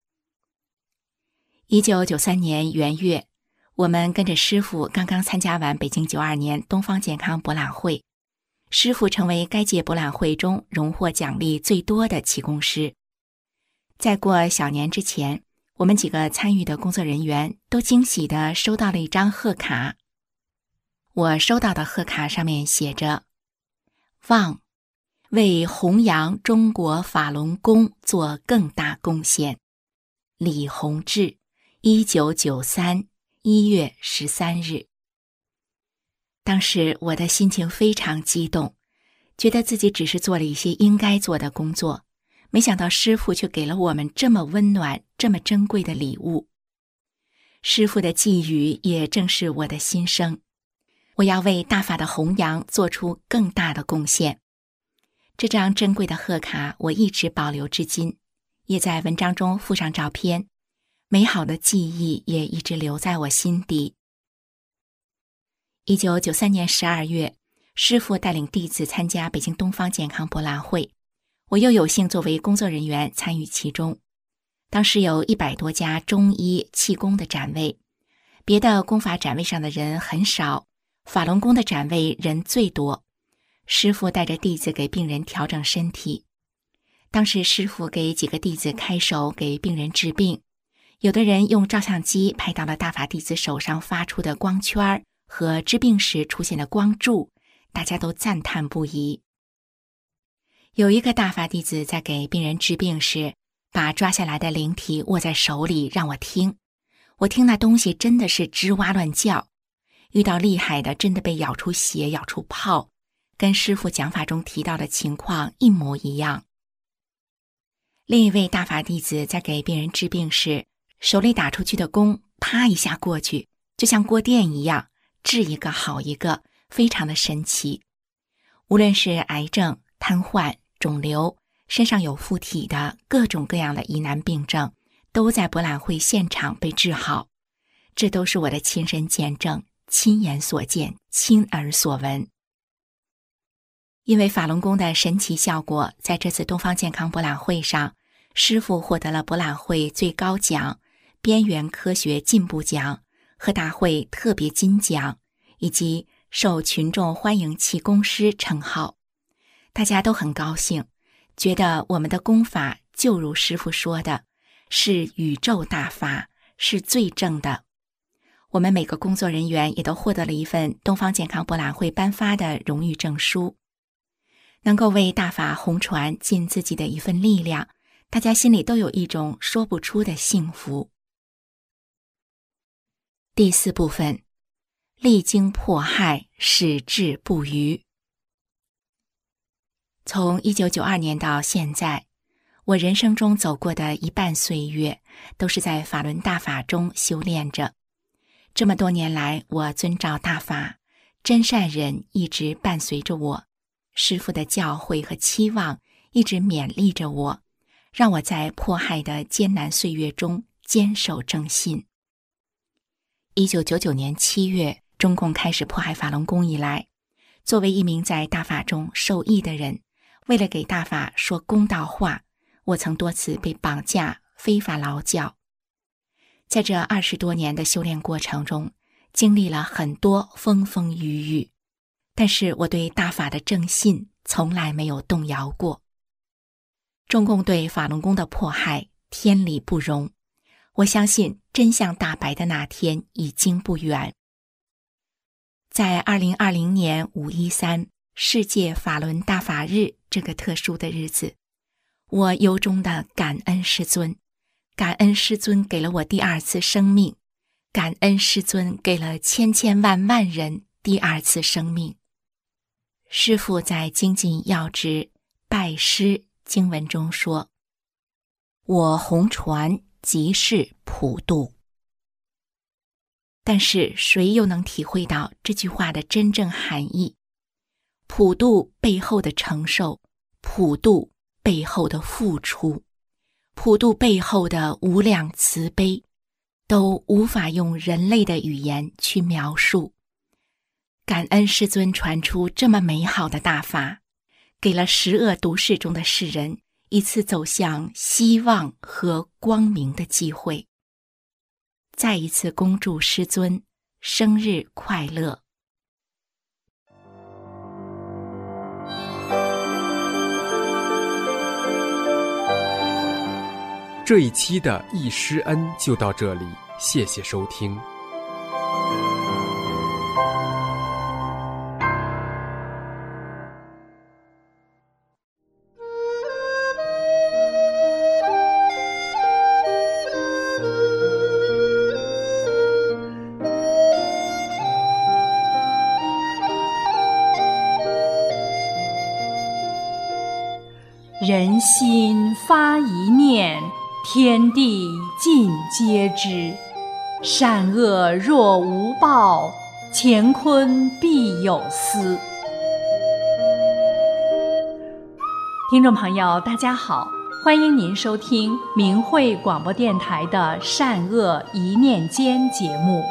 Speaker 6: 一九九三年元月，我们跟着师父刚刚参加完北京九二年东方健康博览会，师父成为该届博览会中荣获奖励最多的气功师。在过小年之前，我们几个参与的工作人员都惊喜地收到了一张贺卡。我收到的贺卡上面写着：望为弘扬中国法轮功做更大贡献，李洪志，一九九三一月十三日。当时我的心情非常激动，觉得自己只是做了一些应该做的工作，没想到师父却给了我们这么温暖、这么珍贵的礼物。师父的寄语也正是我的心声，我要为大法的弘扬做出更大的贡献。这张珍贵的贺卡我一直保留至今，也在文章中附上照片，美好的记忆也一直留在我心底。一九九三年十二月，师父带领弟子参加北京东方健康博览会，我又有幸作为工作人员参与其中。当时有一百多家中医气功的展位，别的功法展位上的人很少，法轮功的展位人最多。师父带着弟子给病人调整身体。当时师父给几个弟子开手给病人治病，有的人用照相机拍到了大法弟子手上发出的光圈和治病时出现的光柱，大家都赞叹不已。有一个大法弟子在给病人治病时，把抓下来的灵体握在手里让我听，我听那东西真的是吱哇乱叫，遇到厉害的真的被咬出血咬出泡，跟师父讲法中提到的情况一模一样。另一位大法弟子在给病人治病时，手里打出去的功啪一下过去，就像过电一样，治一个好一个，非常的神奇。无论是癌症、瘫痪、肿瘤，身上有附体的各种各样的疑难病症，都在博览会现场被治好。这都是我的亲身见证，亲眼所见，亲耳所闻。因为法轮功的神奇效果，在这次东方健康博览会上，师父获得了博览会最高奖、边缘科学进步奖和大会特别金奖，以及受群众欢迎气功师称号。大家都很高兴，觉得我们的功法就如师父说的，是宇宙大法，是最正的。我们每个工作人员也都获得了一份东方健康博览会颁发的荣誉证书。能够为大法弘传尽自己的一份力量，大家心里都有一种说不出的幸福。第四部分，历经迫害，矢志不渝。 从一九九二年到现在，我人生中走过的一半岁月都是在法轮大法中修炼着。这么多年来，我遵照大法，真善人一直伴随着我，师父的教诲和期望一直勉励着我，让我在迫害的艰难岁月中坚守正信。一九九九年七月，中共开始迫害法轮功以来，作为一名在大法中受益的人，为了给大法说公道话，我曾多次被绑架、非法劳教。在这二十多年的修炼过程中，经历了很多风风雨雨，但是我对大法的正信从来没有动摇过。中共对法轮功的迫害天理不容，我相信真相大白的那天已经不远。在二零二零年五一三世界法轮大法日这个特殊的日子，我由衷的感恩师尊，感恩师尊给了我第二次生命，感恩师尊给了千千万万人第二次生命。师父在精进要旨拜师经文中说，我弘传即是普度。但是谁又能体会到这句话的真正含义？普度背后的承受，普度背后的付出，普度背后的无量慈悲，都无法用人类的语言去描述。感恩师尊传出这么美好的大法，给了十恶毒世中的世人一次走向希望和光明的机会。再一次恭祝师尊生日快乐。
Speaker 8: 这一期的忆师恩就到这里，谢谢收听。
Speaker 9: 人心发一念，天地尽皆知。善恶若无报，乾坤必有私。听众朋友大家好，欢迎您收听明慧广播电台的善恶一念间节目。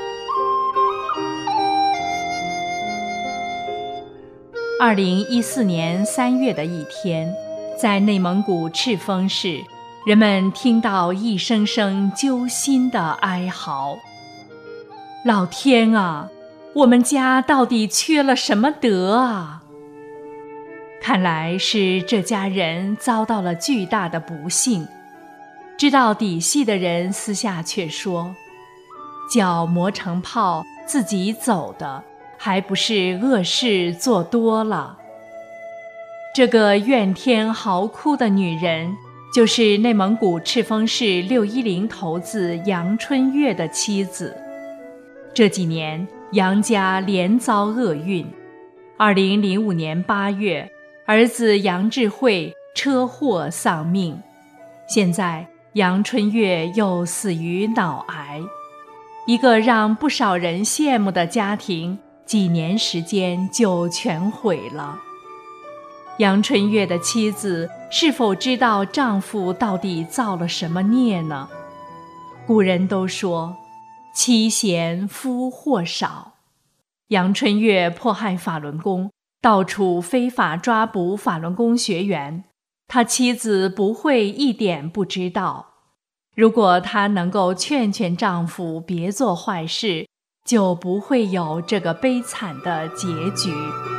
Speaker 9: 二零一四年三月的一天，在内蒙古赤峰市，人们听到一声声揪心的哀嚎。老天啊，我们家到底缺了什么德啊？看来是这家人遭到了巨大的不幸。知道底细的人私下却说，脚磨成泡自己走的，还不是恶事做多了。这个怨天嚎哭的女人，就是内蒙古赤峰市六一零头子杨春月的妻子。这几年，杨家连遭厄运。二零零五年八月，儿子杨智慧车祸丧命。现在，杨春月又死于脑癌。一个让不少人羡慕的家庭，几年时间就全毁了。杨春月的妻子是否知道丈夫到底造了什么孽呢？古人都说，妻贤夫祸少。杨春月迫害法轮功，到处非法抓捕法轮功学员，他妻子不会一点不知道。如果她能够劝劝丈夫别做坏事，就不会有这个悲惨的结局。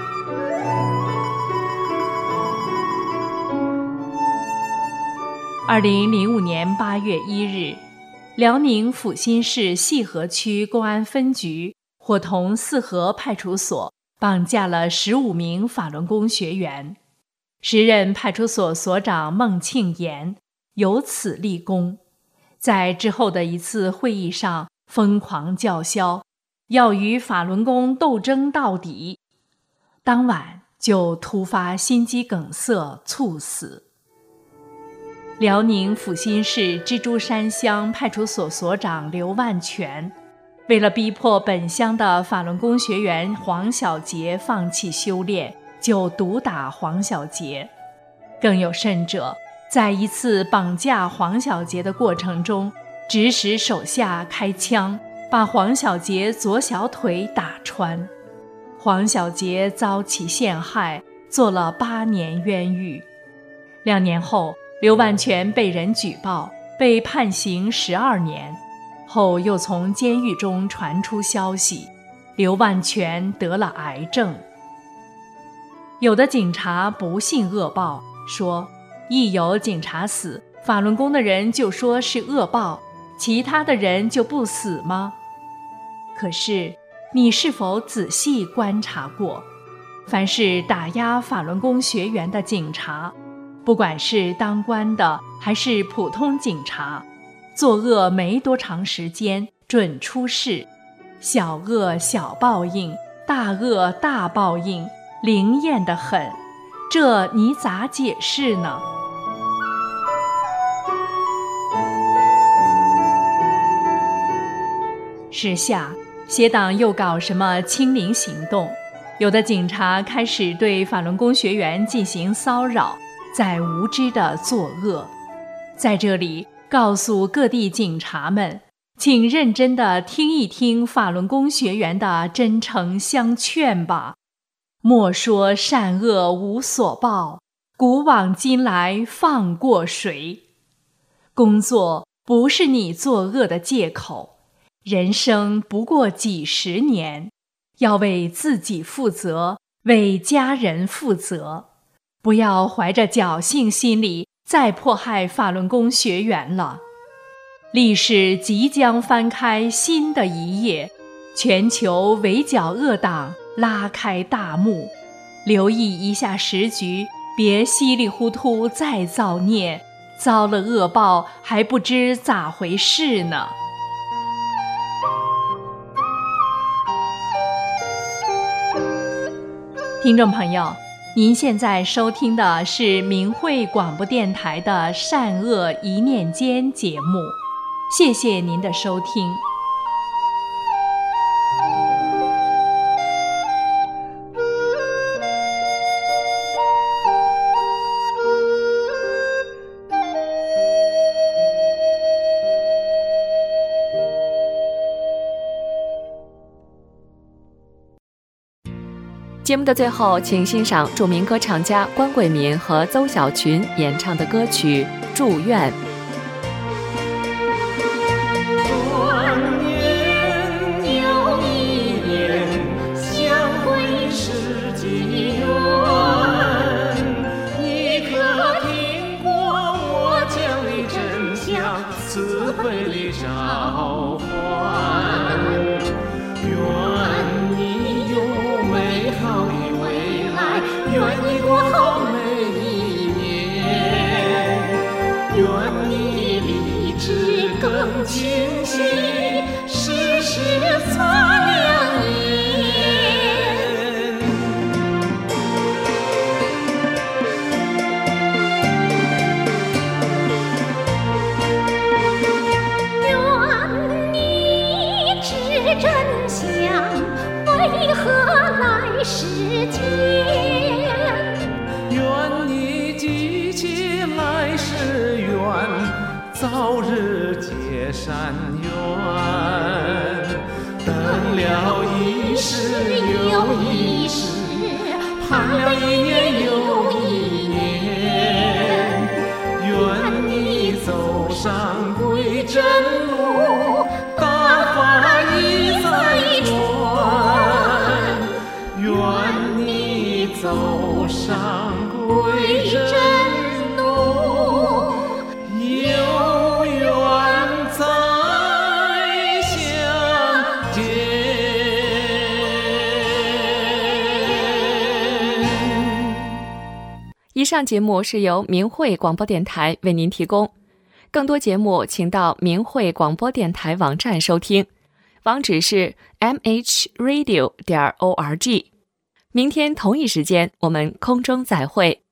Speaker 9: 二零零五年八月一日，辽宁阜新市细河区公安分局伙同四河派出所绑架了十五名法轮功学员。时任派出所所长孟庆炎由此立功，在之后的一次会议上疯狂叫嚣，要与法轮功斗争到底。当晚， 就突发心肌梗塞猝死。辽宁阜新市蜘蛛山乡派出所所长刘万全，为了逼迫本乡的法轮功学员黄小杰放弃修炼，就毒打黄小杰。更有甚者，在一次绑架黄小杰的过程中，指使手下开枪，把黄小杰左小腿打穿。黄小杰遭其陷害，坐了八年冤狱。两年后，刘万全被人举报，被判刑十二年。后又从监狱中传出消息，刘万全得了癌症。有的警察不信恶报，说一有警察死，法轮功的人就说是恶报，其他的人就不死吗？可是你是否仔细观察过，凡是打压法轮功学员的警察，不管是当官的还是普通警察，作恶没多长时间准出事，小恶小报应，大恶大报应，灵验得很，这你咋解释呢？时下邪党又搞什么清零行动，有的警察开始对法轮功学员进行骚扰，在无知地作恶。在这里告诉各地警察们，请认真地听一听法轮功学员的真诚相劝吧。莫说善恶无所报，古往今来放过谁？工作不是你作恶的借口，人生不过几十年，要为自己负责，为家人负责，不要怀着侥幸心理再迫害法轮功学员了。历史即将翻开新的一页，全球围剿恶党拉开大幕，留意一下时局，别稀里糊涂再造孽，遭了恶报还不知咋回事呢。听众朋友，您现在收听的是明慧广播电台的善恶一念间节目，谢谢您的收听。
Speaker 1: 节目的最后，请欣赏著名歌唱家关桂民和邹小群演唱的歌曲《祝愿》。
Speaker 10: 慈悲里召唤，愿你有美好的未来，愿你过好每一年，愿你理智更清晰，时时擦亮眼。真相为何来世间？愿你记起来世缘，早日结善缘。等了一世又一世，盼了一年又一年。愿你走上归真路，大法已在传，愿你走上归真路，有缘再相见。
Speaker 1: 以上节目是由明慧广播电台为您提供，更多节目请到明慧广播电台网站收听，网址是 m h radio 点 org。 明天同一时间，我们空中再会。